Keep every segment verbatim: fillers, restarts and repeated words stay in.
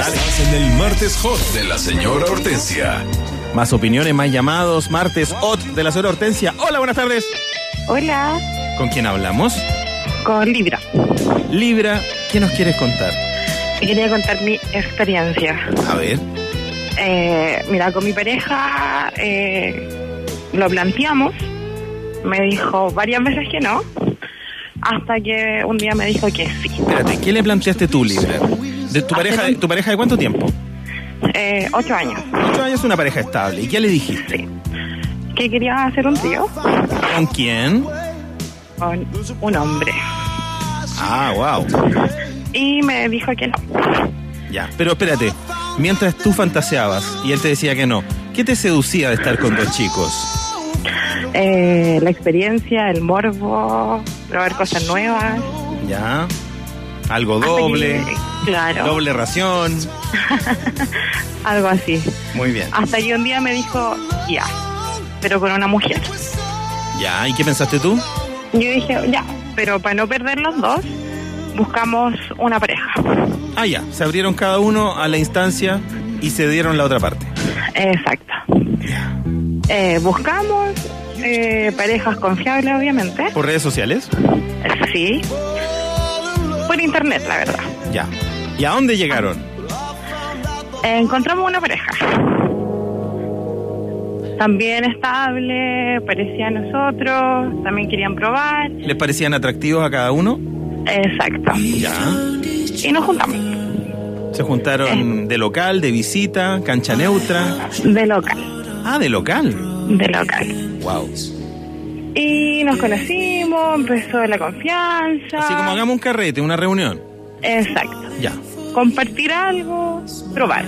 Estás en el Martes Hot de la señora Hortensia. Más opiniones, más llamados. Martes Hot de la señora Hortensia. Hola, buenas tardes. Hola. ¿Con quién hablamos? Con Libra. Libra, ¿qué nos quieres contar? Te quería contar mi experiencia. A ver. Eh, mira, con mi pareja eh, lo planteamos. Me dijo varias veces que no, hasta que un día me dijo que sí. Espérate, ¿qué le planteaste tú, Libra? ¿De tu pareja, de, tu pareja de cuánto tiempo? Eh, ocho años. Ocho años, una pareja estable. ¿Y qué le dijiste? Sí. Que quería hacer un trío. ¿Con quién? Con un hombre. Ah, wow. Y me dijo que no. Ya, pero espérate. Mientras tú fantaseabas y él te decía que no, ¿qué te seducía de estar con dos chicos? Eh, la experiencia, el morbo, probar cosas nuevas. Ya. Algo doble. Que, claro. Doble ración. Algo así. Muy bien. Hasta que un día me dijo, ya, pero con una mujer. Ya, ¿y qué pensaste tú? Yo dije, ya, pero para no perder los dos, buscamos una pareja. Ah, ya, se abrieron cada uno a la instancia y se dieron la otra parte. Exacto. Eh, buscamos eh, parejas confiables, obviamente. ¿Por redes sociales? Sí. Por internet, la verdad. Ya. ¿Y a dónde llegaron? Eh, encontramos una pareja. También estable, parecía a nosotros, también querían probar. ¿Les parecían atractivos a cada uno? Exacto. Ya. Y nos juntamos. ¿Se juntaron eh. de local, de visita, cancha neutra? De local. Ah, de local. De local. Wow. Y nos conocimos, empezó la confianza. Así como hagamos un carrete, una reunión. Exacto. Ya. Compartir algo, probar.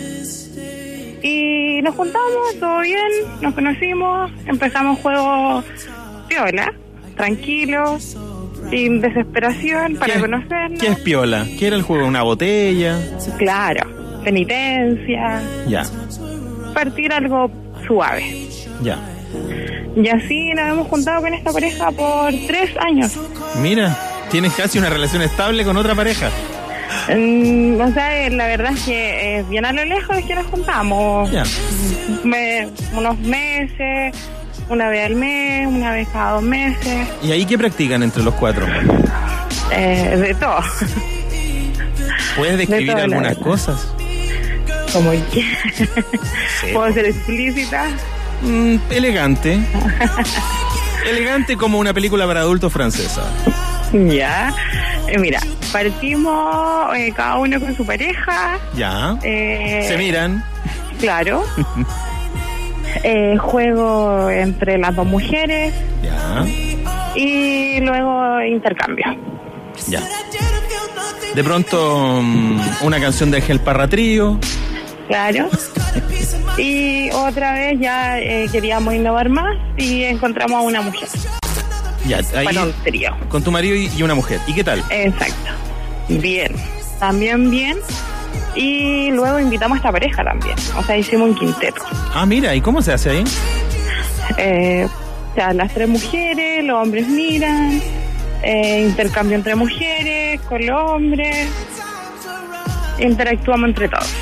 Y nos juntamos, todo bien, nos conocimos, empezamos juegos piola, tranquilos, sin desesperación, para ¿Qué, conocernos. ¿Qué es piola? ¿Qué era el juego? ¿Una botella? Claro, penitencia. Ya. Partir algo suave. Ya. Y así nos hemos juntado con esta pareja por tres años. Mira, tienes casi una relación estable con otra pareja. Mm, o sea, la verdad es que es bien a lo lejos es que nos juntamos. Ya. Me, unos meses, una vez al mes, una vez cada dos meses. ¿Y ahí qué practican entre los cuatro? Eh, de todo. ¿Puedes describir de todo, algunas cosas? Como que Sí. ¿Puedo ser explícita? Mm, elegante. Elegante como una película para adultos francesa. Ya. Eh, mira, partimos eh, cada uno con su pareja. Ya. Eh, Se miran. Claro. eh, juego entre las dos mujeres. Ya. Y luego intercambio. Ya. De pronto, um, una canción de Ángel Parra Trío. Claro. Y otra vez ya eh, queríamos innovar más y encontramos a una mujer. Ya, ahí. Para un trío. Con tu marido y, y una mujer. ¿Y qué tal? Exacto. Bien. También bien. Y luego invitamos a esta pareja también. O sea, hicimos un quinteto. Ah, mira, ¿y cómo se hace ahí? Eh, o sea, las tres mujeres, los hombres miran, eh, intercambio entre mujeres, con los hombres, interactuamos entre todos.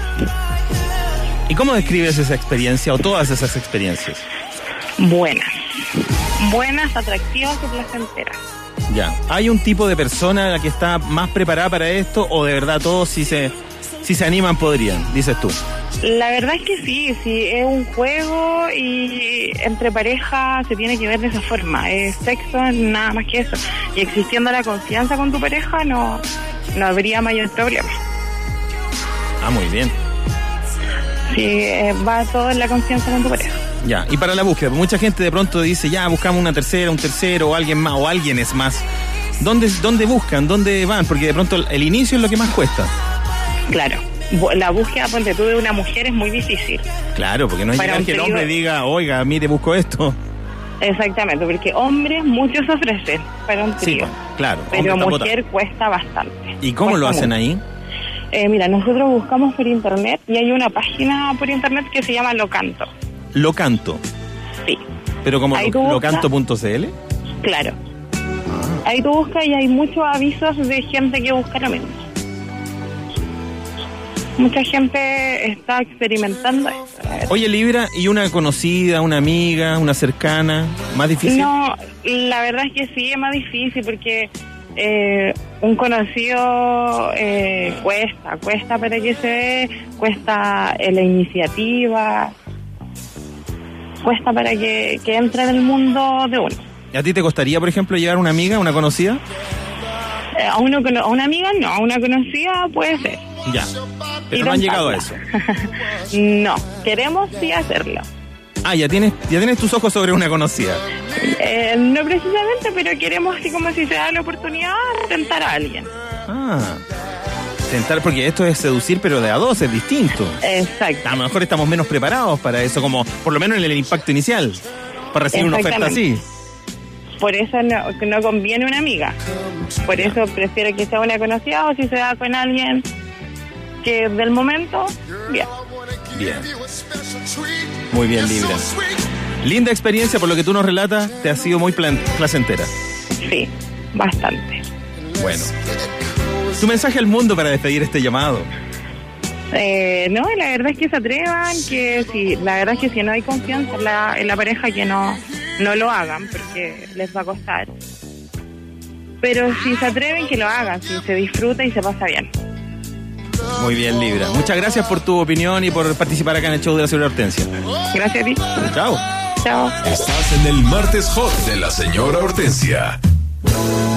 ¿Y cómo describes esa experiencia o todas esas experiencias? Buenas. Buenas, atractivas y placenteras. Ya. ¿Hay un tipo de persona la que está más preparada para esto o de verdad todos si se, si se animan podrían, dices tú? La verdad es que sí, sí, es un juego y entre parejas se tiene que ver de esa forma. Es sexo, nada más que eso. Y existiendo la confianza con tu pareja no, no habría mayor problema. Ah, muy bien. Sí, eh, va todo en la confianza con tu pareja. Ya, y para la búsqueda, mucha gente de pronto dice, ya, buscamos una tercera, un tercero, o alguien más, o alguien es más. ¿Dónde, dónde buscan? ¿Dónde van? Porque de pronto el inicio es lo que más cuesta. Claro. La búsqueda, ponte tú, de una mujer es muy difícil. Claro, porque no es Para llegar un que el trío- hombre diga, oiga, mire, busco esto. Exactamente, porque hombres muchos ofrecen para un Sí, trío. pues, claro. Pero hombre mujer está cuesta bastante. botado. ¿Y cómo lo Cuesta hacen mucho. ahí? Eh, mira, nosotros buscamos por internet y hay una página por internet que se llama Locanto. Locanto. Sí, Pero como Ahí tú lo, buscas. locanto punto c l. claro. Ahí tú buscas y hay muchos avisos de gente que busca lo mismo. mucha gente está experimentando esto. Oye, Libra, ¿y una conocida, una amiga, una cercana? ¿Más difícil? No, la verdad es que sí, es más difícil porque eh, un conocido eh, cuesta, cuesta para que se dé, cuesta eh, la iniciativa, cuesta para que, que entre en el mundo de uno. ¿Y a ti te costaría, por ejemplo, llevar una amiga, una conocida? Eh, a, uno, a una amiga no, a una conocida puede ser. Ya, pero no han llegado a eso. No, queremos sí hacerlo. Ah, ya tienes, ya tienes tus ojos sobre una conocida. Eh, no precisamente, pero queremos así como si se da la oportunidad tentar a alguien. Ah, tentar, porque esto es seducir, pero de a dos, es distinto. Exacto. A lo mejor estamos menos preparados para eso, como por lo menos en el impacto inicial, para recibir una oferta así. Por eso no, no conviene una amiga. Por eso prefiero que sea una conocida, o si se da con alguien que del momento, bien. Bien. Muy bien, Libra. Linda experiencia, por lo que tú nos relatas, te ha sido muy plan- placentera. Sí, bastante. Bueno. Tu mensaje al mundo para despedir este llamado. Eh, no, la verdad es que se atrevan, que si, la verdad es que si no hay confianza en la, en la pareja, que no, no lo hagan, porque les va a costar. Pero si se atreven, que lo hagan, si se disfruta y se pasa bien. Muy bien, Libra. Muchas gracias por tu opinión y por participar acá en el show de la señora Hortensia. Gracias a ti. Chao. Chao. Estás en el Martes Hot de la señora Hortensia.